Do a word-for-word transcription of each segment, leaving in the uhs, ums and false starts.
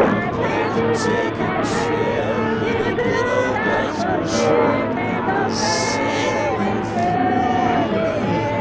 I'm glad to take a trip in a good old gospel ship and go sailing through the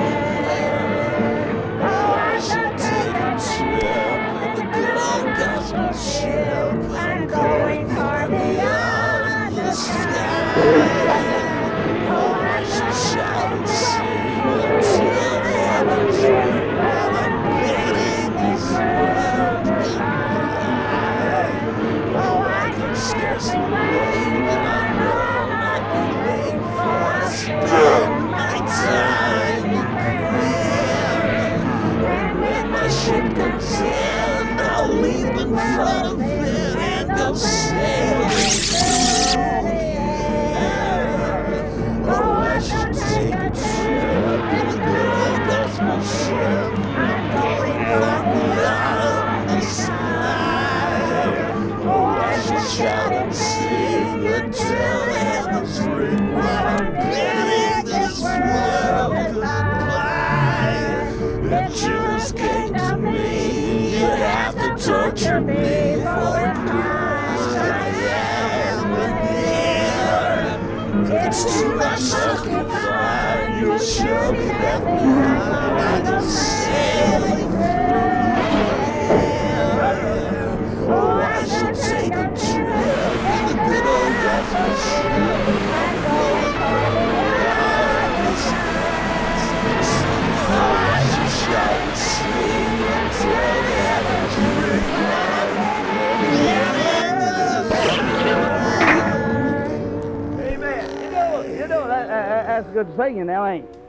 air. Oh, I should take a trip in the good old gospel ship. I'm going far beyond the sky. Oh, I should shout and sing until the heavens ring while I'm bidding this world goodbye. Oh, I can scarcely wait, and I know I'll be late, for I spend my time in prayer. And when my ship comes in, I'll leap in front of it and go sailing through the air. Oh, I should take a trip in a good old gospel ship. I'm going far beyond the sky. Oh, I should shout and sing until the heavens ring while I'm bidding this world goodbye. If Judas came to me, you'd have to torture me for the Christ I am within. If it's too much to confide, you'll surely left behind. I go sailing through the air. Oh, I should take a trip in the good old gospel ship. I'm going far beyond the skies. Oh, I should shout and sing until the heavens ring while I'm bidding this world. Amen. You know, you know that, that, that's good singing now, ain't it?